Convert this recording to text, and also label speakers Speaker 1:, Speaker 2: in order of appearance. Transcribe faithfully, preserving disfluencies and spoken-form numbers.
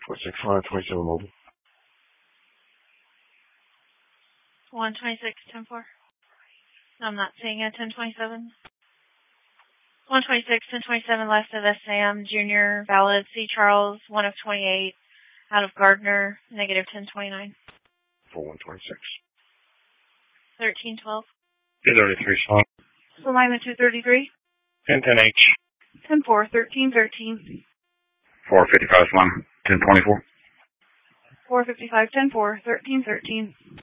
Speaker 1: four six five, twenty-seven mobile.
Speaker 2: one twenty-six, ten four. I'm not seeing a ten twenty-seven. one twenty-six, ten twenty-seven left of S A M, Junior, valid, C. Charles, one of twenty-eight, out of Gardner, negative ten twenty-nine.
Speaker 1: For one twenty-six.
Speaker 2: thirteen twelve.
Speaker 1: two thirty-three, slot.
Speaker 2: Salima two thirty-three.
Speaker 1: ten ten H.
Speaker 2: ten four, thirteen thirteen.
Speaker 1: four fifty-five, slot. ten twenty-four.
Speaker 2: four fifty-five, ten four, thirteen thirteen.